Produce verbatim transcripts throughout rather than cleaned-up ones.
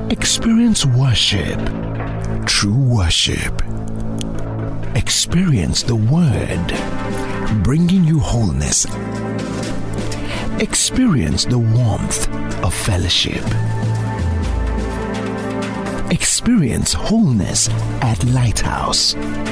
Experience worship, true worship. Experience the Word, bringing you wholeness. Experience the warmth of fellowship. Experience wholeness at Lighthouse.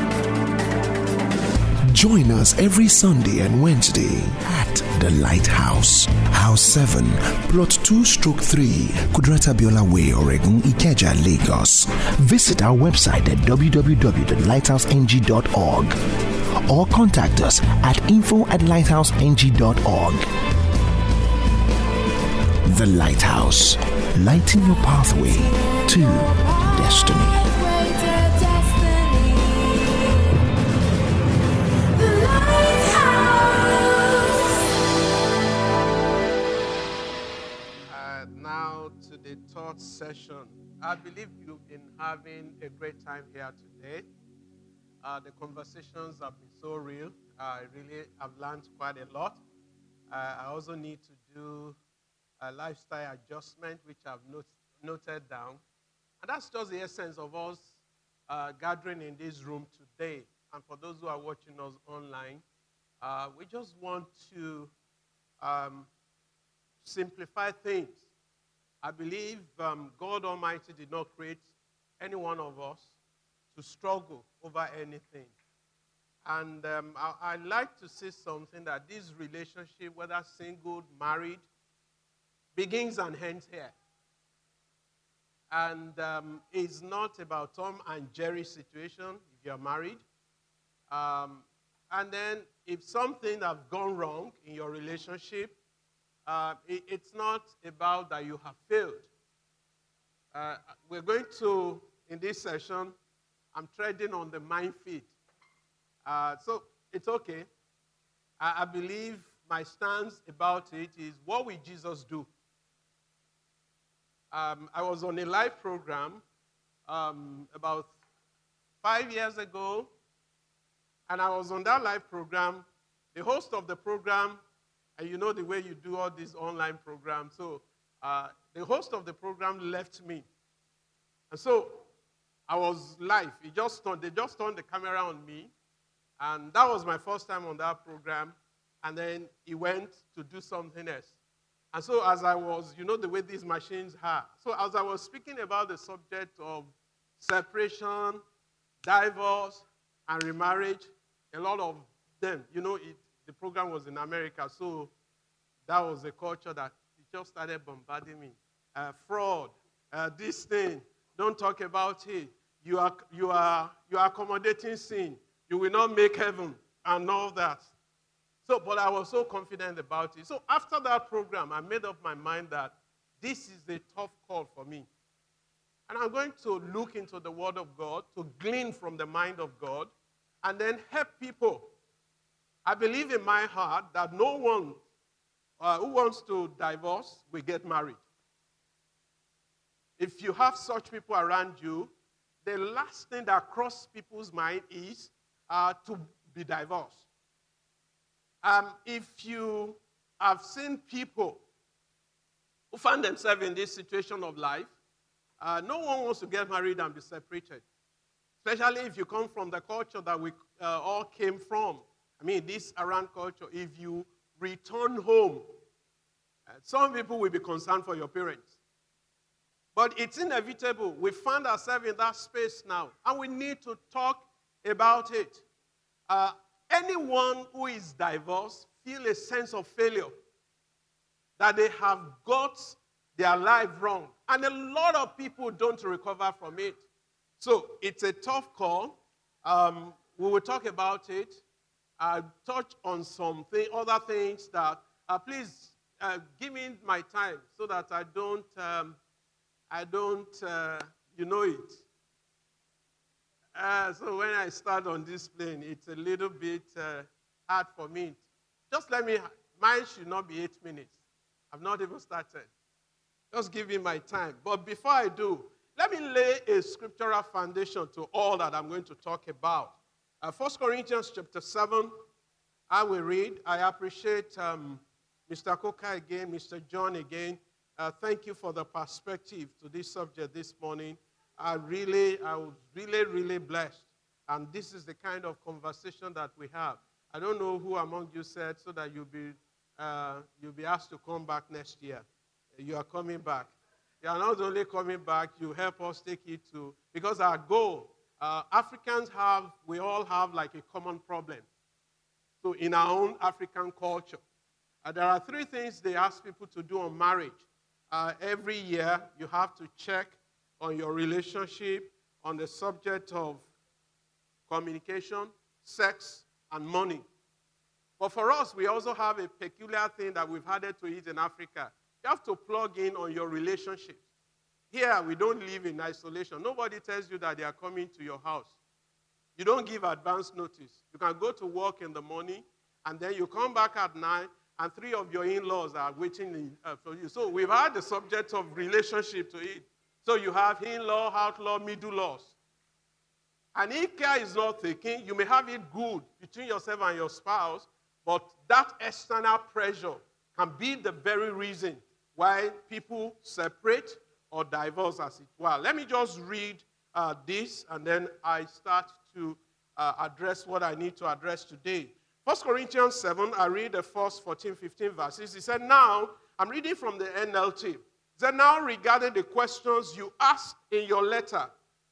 Join us every Sunday and Wednesday at the Lighthouse, House seven, Plot two stroke three, Kudrata Biola Way, Oregon, Ikeja, Lagos. Visit our website at w w w dot lighthouse n g dot org or contact us at info at lighthouse n g dot org. The Lighthouse, lighting your pathway to destiny. The third session. I believe you've been having a great time here today. Uh, the conversations have been so real. I really have learned quite a lot. Uh, I also need to do a lifestyle adjustment, which I've not, noted down. And that's just the essence of us uh, gathering in this room today. And for those who are watching us online, uh, we just want to um, simplify things. I believe um, God Almighty did not create any one of us to struggle over anything. And um, I, I like to say something that this relationship, whether single, married, begins and ends here. And um, it's not about Tom and Jerry situation if you're married. Um, and then if something has gone wrong in your relationship, Uh, it, it's not about that you have failed. Uh, we're going to, in this session, I'm treading on the minefield. Uh, so it's okay. I, I believe my stance about it is, what will Jesus do? Um, I was on a live program um, about five years ago, and I was on that live program. The host of the program, and you know the way you do all these online programs. So uh, the host of the program left me. And so I was live. He just turned, they just turned the camera on me. And that was my first time on that program. And then he went to do something else. And so as I was, you know the way these machines are. So as I was speaking about the subject of separation, divorce, and remarriage, a lot of them, you know, it, the program was in America, so that was the culture that it just started bombarding me. Uh, fraud, uh, this thing, don't talk about it. You are, you are, you are accommodating sin. You will not make heaven and all that. So, but I was so confident about it. So after that program, I made up my mind that this is a tough call for me. And I'm going to look into the Word of God, to glean from the mind of God, and then help people. I believe in my heart that no one uh, who wants to divorce will get married. If you have such people around you, the last thing that crosses people's mind is uh, to be divorced. Um, if you have seen people who find themselves in this situation of life, uh, no one wants to get married and be separated, especially if you come from the culture that we uh, all came from. I mean, this Aran culture, if you return home, uh, some people will be concerned for your parents. But it's inevitable. We find ourselves in that space now, and we need to talk about it. Uh, anyone who is divorced feels a sense of failure, that they have got their life wrong. And a lot of people don't recover from it. So it's a tough call. Um, we will talk about it. I'll touch on some th- other things that, uh, please uh, give me my time so that I don't, um, I don't, uh, you know it. Uh, so when I start on this plane, it's a little bit uh, hard for me. Just let me, mine should not be eight minutes. I've not even started. Just give me my time. But before I do, let me lay a scriptural foundation to all that I'm going to talk about. Uh, First Corinthians chapter seven, I will read. I appreciate um, Mister Coker again, Mister John again. uh, thank you for the perspective to this subject this morning. I really, I was really, really blessed. And this is the kind of conversation that we have. I don't know who among you said so that you'll be, uh, you'll be asked to come back next year. You are coming back. You are not only coming back, you help us take it to, because our goal, uh, Africans have, we all have like a common problem. So in our own African culture, uh, there are three things they ask people to do on marriage. Uh, every year, you have to check on your relationship on the subject of communication, sex, and money. But for us, we also have a peculiar thing that we've added to it in Africa. You have to plug in on your relationships. Here, we don't live in isolation. Nobody tells you that they are coming to your house. You don't give advance notice. You can go to work in the morning, and then you come back at night, and three of your in-laws are waiting in, uh, for you. So we've had the subject of relationship to it. So you have in-law, outlaw, middle laws. And if care is not taken, you may have it good between yourself and your spouse, but that external pressure can be the very reason why people separate or divorce, as it were. Let me just read uh, this, and then I start to uh, address what I need to address today. First Corinthians seven, I read the first fourteen, fifteen verses. He said, now, I'm reading from the N L T. He said, now regarding the questions you asked in your letter,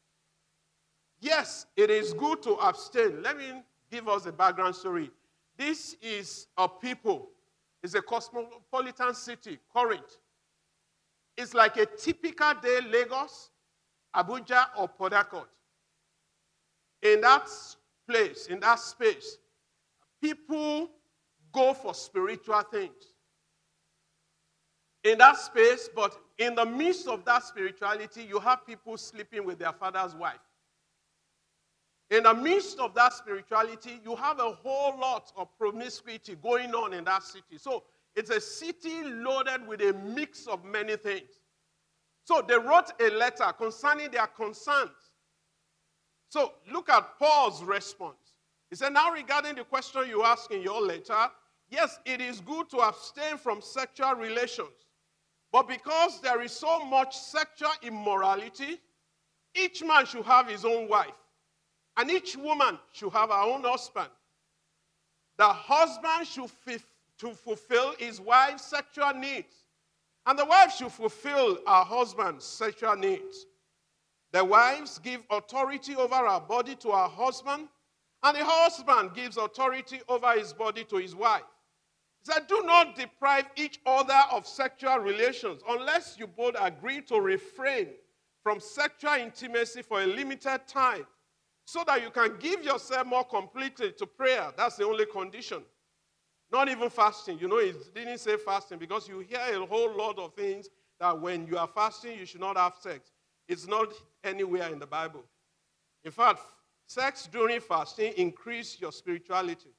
yes, it is good to abstain. Let me give us a background story. This is a people. It's a cosmopolitan city, Corinth. It's like a typical day, Lagos, Abuja, or Port Harcourt. In that place, in that space, people go for spiritual things. In that space, but in the midst of that spirituality, you have people sleeping with their father's wife. In the midst of that spirituality, you have a whole lot of promiscuity going on in that city. So it's a city loaded with a mix of many things. So they wrote a letter concerning their concerns. So look at Paul's response. He said, now regarding the question you ask in your letter, yes, it is good to abstain from sexual relations. But because there is so much sexual immorality, each man should have his own wife. And each woman should have her own husband. The husband should f- to fulfill his wife's sexual needs. And the wife should fulfill her husband's sexual needs. The wives give authority over her body to her husband, and the husband gives authority over his body to his wife. He said, do not deprive each other of sexual relations unless you both agree to refrain from sexual intimacy for a limited time, so that you can give yourself more completely to prayer. That's the only condition. Not even fasting. You know, it didn't say fasting because you hear a whole lot of things that when you are fasting, you should not have sex. It's not anywhere in the Bible. In fact, sex during fasting increases your spirituality.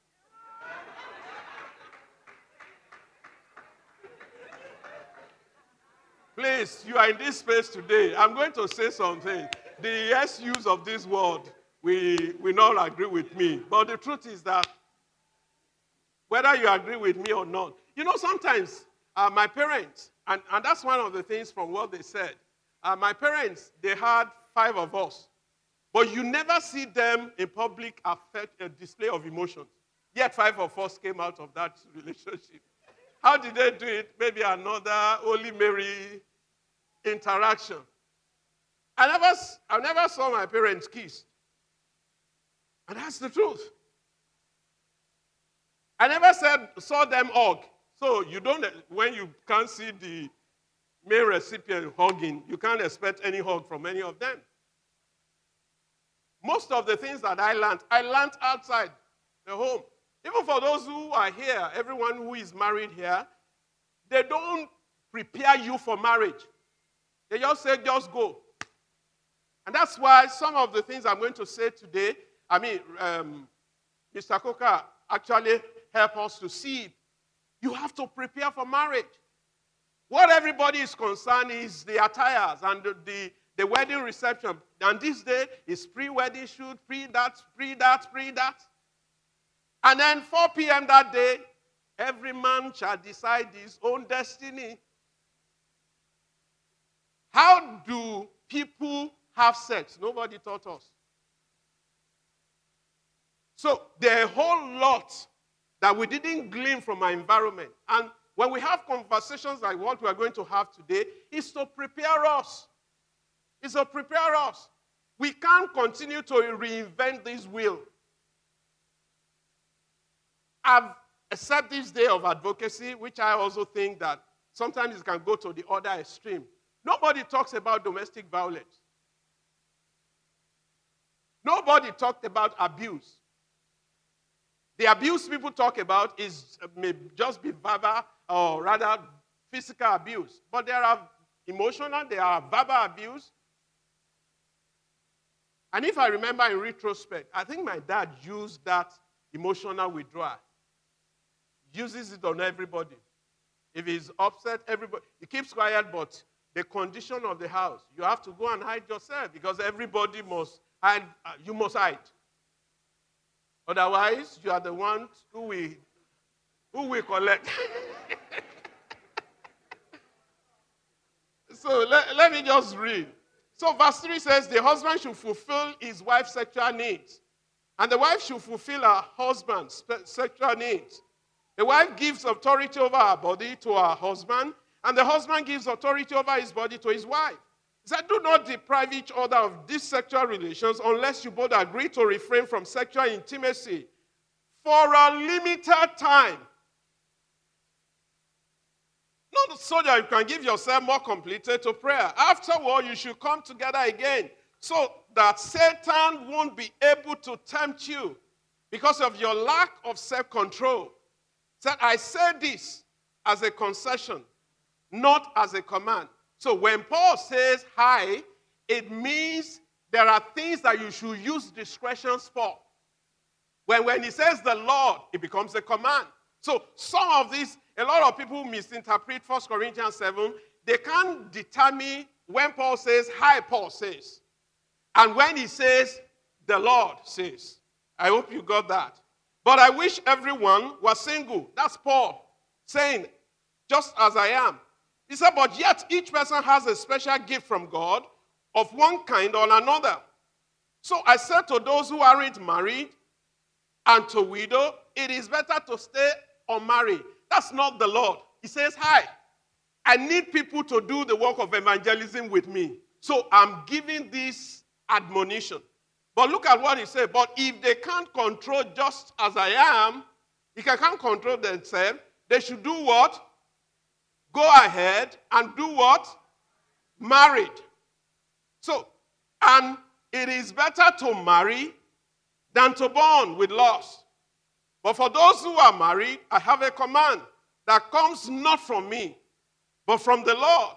Please, you are in this space today. I'm going to say something. The S Us of this world We will not agree with me. But the truth is that whether you agree with me or not, you know, sometimes uh, my parents, and, and that's one of the things from what they said, uh, my parents, they had five of us. But you never see them in public affect a display of emotions. Yet five of us came out of that relationship. How did they do it? Maybe another Holy Mary interaction. I never, I never saw my parents kiss. And that's the truth. I never said, saw them hug. So you don't, when you can't see the main recipient hugging, you can't expect any hug from any of them. Most of the things that I learned, I learned outside the home. Even for those who are here, everyone who is married here, they don't prepare you for marriage. They just say, just go. And that's why some of the things I'm going to say today, I mean, um, Mister Coker actually helped us to see it. You have to prepare for marriage. What everybody is concerned is the attires and the, the, the wedding reception. And this day is pre-wedding shoot, pre-that, pre-that, pre-that. And then four p.m. that day, every man shall decide his own destiny. people have sex. Nobody taught us. So there are a whole lot that we didn't glean from our environment. And when we have conversations like what we are going to have today, it's to prepare us. It's to prepare us. We can't continue to reinvent this wheel. I've accepted this day of advocacy, which I also think that sometimes it can go to the other extreme. Nobody talks about domestic violence. Nobody talked about abuse. The abuse people talk about is may just be verbal or rather physical abuse. But there are emotional, there are verbal abuse. And if I remember in retrospect, I think my dad used that emotional withdrawal. Uses it on everybody. If he's upset, everybody, he keeps quiet, but the condition of the house, you have to go and hide yourself because everybody must hide, uh, you must hide. Otherwise, you are the one who will, who will collect. So let, let me just read. So verse three says, the husband should fulfill his wife's sexual needs, and the wife should fulfill her husband's sexual needs. The wife gives authority over her body to her husband, and the husband gives authority over his body to his wife. He said, do not deprive each other of these sexual relations unless you both agree to refrain from sexual intimacy for a limited time. Not so that you can give yourself more completely to prayer. Afterward, you should come together again so that Satan won't be able to tempt you because of your lack of self-control. Said, I say this as a concession, not as a command. So when Paul says hi, it means there are things that you should use discretions for. When, when he says the Lord, it becomes a command. So some of these, a lot of people misinterpret First Corinthians seven. They can't determine when Paul says hi, Paul says. And when he says the Lord says. I hope you got that. But I wish everyone was single. That's Paul saying, just as I am. He said, but yet each person has a special gift from God of one kind or another. So I said to those who aren't married and to widow, it is better to stay unmarried. That's not the Lord. He says, hi, I need people to do the work of evangelism with me. So I'm giving this admonition. But look at what he said. But if they can't control just as I am, if they can't control themselves, they should do what? Go ahead and do what? Married. So, and it is better to marry than to burn with lust. But for those who are married, I have a command that comes not from me, but from the Lord.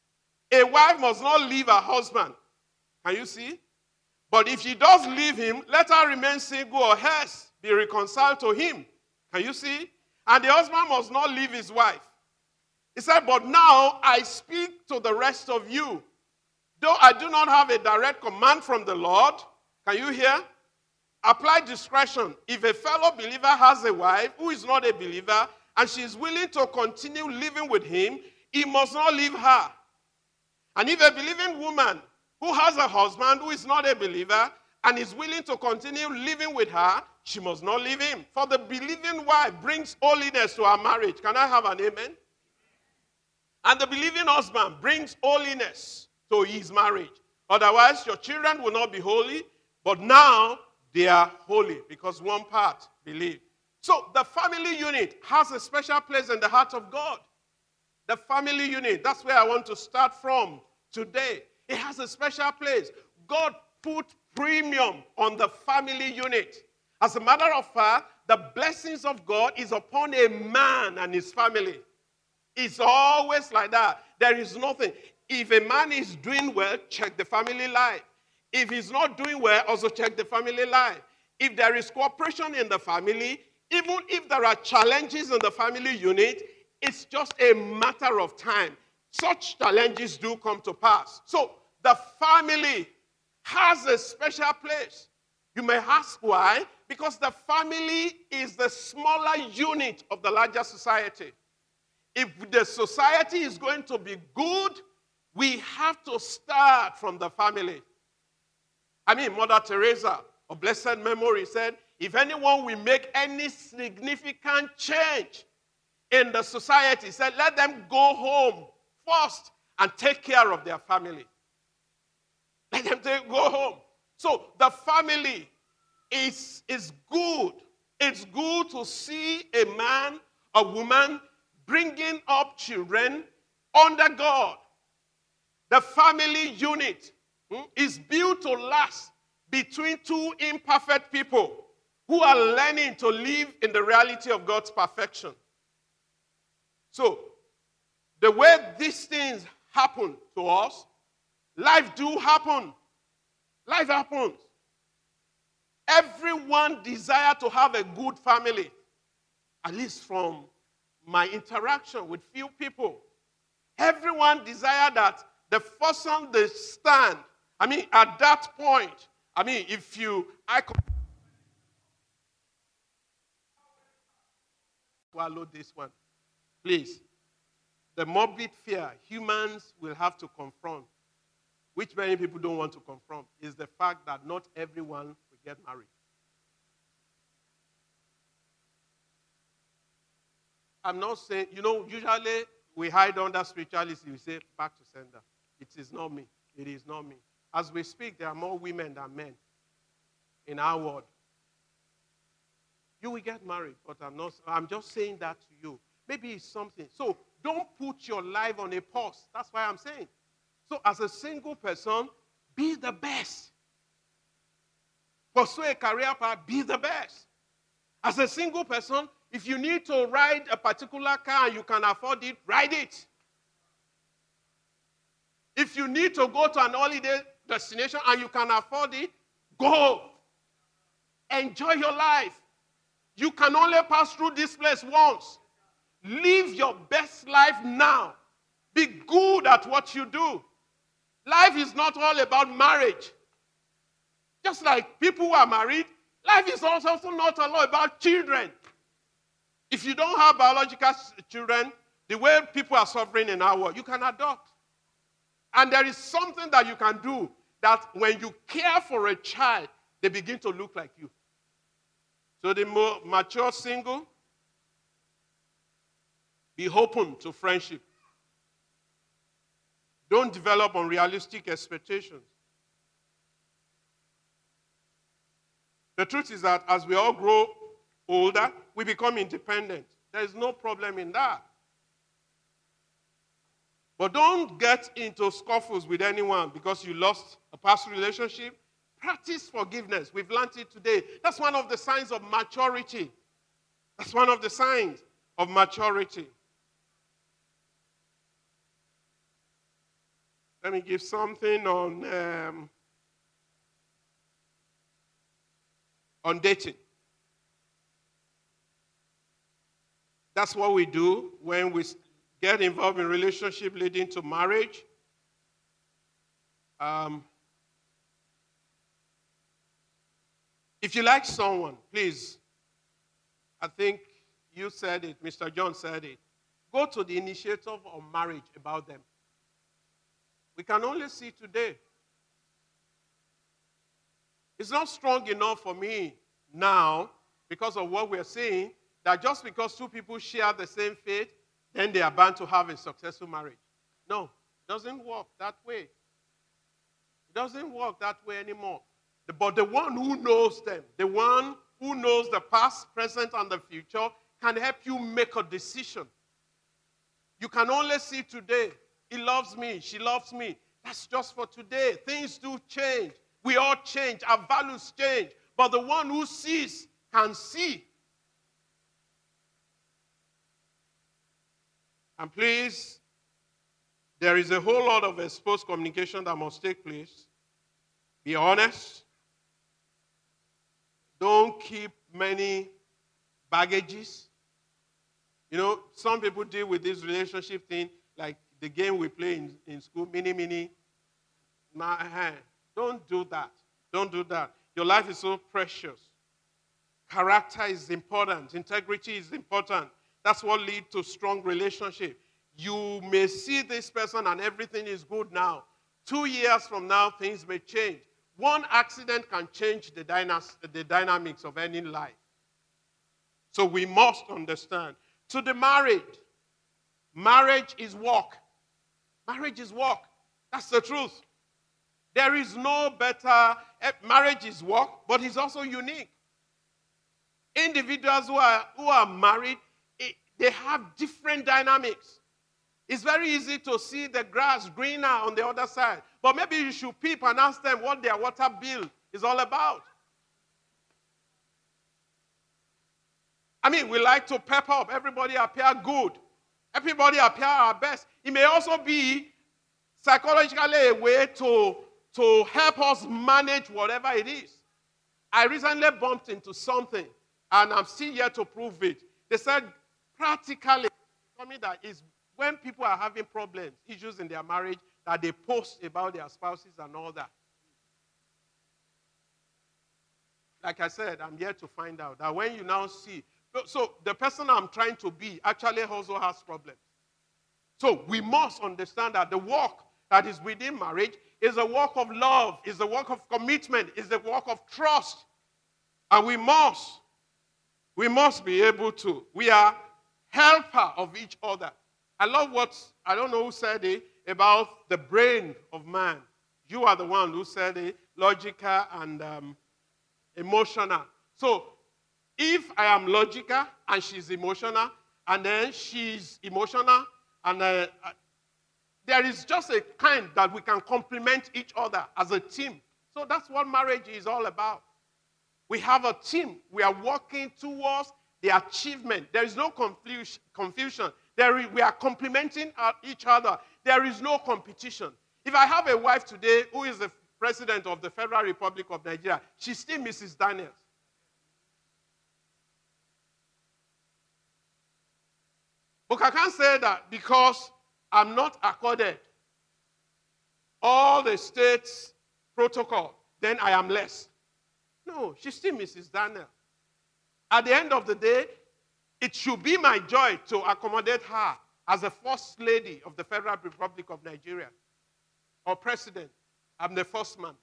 A wife must not leave her husband. Can you see? But if she does leave him, let her remain single or else be reconciled to him. Can you see? And the husband must not leave his wife. He said, but now I speak to the rest of you. Though I do not have a direct command from the Lord, can you hear? Apply discretion. If a fellow believer has a wife who is not a believer and she is willing to continue living with him, he must not leave her. And if a believing woman who has a husband who is not a believer and is willing to continue living with her, she must not leave him. For the believing wife brings holiness to her marriage. Can I have an amen? And the believing husband brings holiness to his marriage. Otherwise, your children will not be holy, but now they are holy because one part believe. So the family unit has a special place in the heart of God. The family unit, that's where I want to start from today. It has a special place. God put premium on the family unit. As a matter of fact, the blessings of God is upon a man and his family. It's always like that. There is nothing. If a man is doing well, check the family life. If he's not doing well, also check the family life. If there is cooperation in the family, even if there are challenges in the family unit, it's just a matter of time. Such challenges do come to pass. So the family has a special place. You may ask why? Because the family is the smaller unit of the larger society. If the society is going to be good, We have to start from the family. I mean, Mother Teresa of blessed memory said, if anyone will make any significant change in the society, said, let them go home first and take care of their family. Let them take, go home. So the family is, is good. It's good to see a man, a woman, bringing up children under God. The family unit hmm, is built to last between two imperfect people who are learning to live in the reality of God's perfection. So, the way these things happen to us, life do happen. Life happens. Everyone desires to have a good family, at least from my interaction with few people. Everyone desires that the person they stand, I mean, at that point, I mean, if you, I could swallow this one, please. The morbid fear humans will have to confront, which many people don't want to confront, is the fact that not everyone will get married. I'm not saying, you know, usually we hide under spirituality, we say, back to sender. It is not me. It is not me. As we speak, there are more women than men in our world. You will get married, but I'm not, I'm just saying that to you. Maybe it's something. So don't put your life on a pause. That's why I'm saying. So as a single person, be the best. Pursue a career path, be the best. As a single person, if you need to ride a particular car and you can afford it, ride it. If you need to go to an holiday destination and you can afford it, go. Enjoy your life. You can only pass through this place once. Live your best life now. Be good at what you do. Life is not all about marriage. Just like people who are married, life is also not all about children. If you don't have biological children, the way people are suffering in our world, you can adopt. And there is something that you can do that when you care for a child, they begin to look like you. So the more mature single, be open to friendship. Don't develop unrealistic expectations. The truth is that as we all grow older, we become independent. There is no problem in that. But don't get into scuffles with anyone because you lost a past relationship. Practice forgiveness. We've learned it today. That's one of the signs of maturity. That's one of the signs of maturity. Let me give something on, um, on dating. That's what we do when we get involved in relationship leading to marriage. Um, if you like someone, please, I think you said it, Mister John said it, go to the initiator of marriage about them. We can only see today. It's not strong enough for me now, because of what we're seeing, that just because two people share the same faith, then they are bound to have a successful marriage. No, it doesn't work that way. It doesn't work that way anymore. But the one who knows them, the one who knows the past, present, and the future, can help you make a decision. You can only see today. He loves me. She loves me. That's just for today. Things do change. We all change. Our values change. But the one who sees can see. And please, there is a whole lot of exposed communication that must take place. Be honest. Don't keep many baggages. You know, some people deal with this relationship thing like the game we play in, in school, mini, mini. Nah, don't do that. Don't do that. Your life is so precious. Character is important. Integrity is important. That's what leads to strong relationship. You may see this person and everything is good now. Two years from now, things may change. One accident can change the, dynas- the dynamics of any life. So we must understand. To the married, marriage is work. Marriage is work. That's the truth. There is no better, marriage is work, but it's also unique. Individuals who are, who are married, they have different dynamics. It's very easy to see the grass greener on the other side, but maybe you should peep and ask them what their water bill is all about. I mean, we like to pep up. Everybody appear good. Everybody appear our best. It may also be psychologically a way to, to help us manage whatever it is. I recently bumped into something, and I'm still here to prove it. They said, practically, something that is when people are having problems, issues in their marriage, that they post about their spouses and all that. Like I said, I'm here to find out that when you now see, so the person I'm trying to be actually also has problems. So we must understand that the work that is within marriage is a work of love, is a work of commitment, is a work of trust. And we must, we must be able to. We are helper of each other. I love what, I don't know who said it, about the brain of man. You are the one who said it, logical and um, emotional. So, if I am logical and she's emotional, and then she's emotional, and uh, there is just a kind that we can complement each other as a team. So that's what marriage is all about. We have a team. We are working towards the achievement. There is no confusion. There is, we are complementing each other. There is no competition. If I have a wife today who is the president of the Federal Republic of Nigeria, she's still Missus Daniels. But I can't say that because I'm not accorded all the state's protocol, then I am less. No, she's still Missus Daniel. At the end of the day, it should be my joy to accommodate her as the first lady of the Federal Republic of Nigeria, or president. I'm the first man.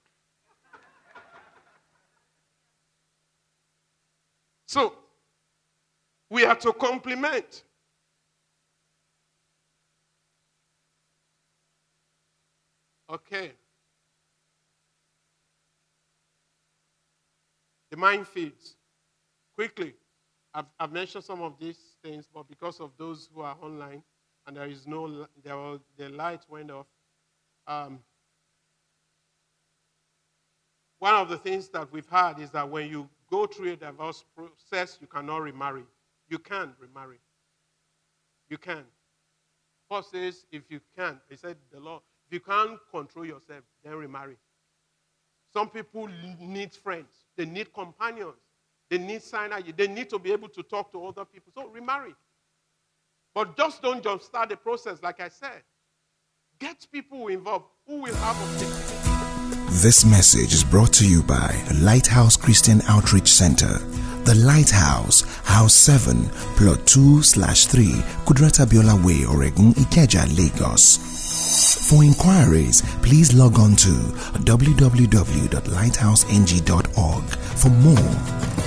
So, we have to complement. Okay. The minefields. Quickly. I've, I've mentioned some of these things, but because of those who are online, and there is no, there was, the light went off. Um, one of the things that we've had is that when you go through a divorce process, you cannot remarry. You can remarry. You can. Paul says, if you can, he said, the law, if you can't control yourself, then remarry. Some people need friends. They need companions. They need synergy. They need to be able to talk to other people. So remarry. But just don't jumpstart the process, like I said. Get people involved who will have objectivity. This message is brought to you by Lighthouse Christian Outreach Center. The Lighthouse, House seven, Plot two slash three, Kudrata Biola Way, Oregun, Ikeja, Lagos. For inquiries, please log on to w w w dot lighthouse n g dot org for more.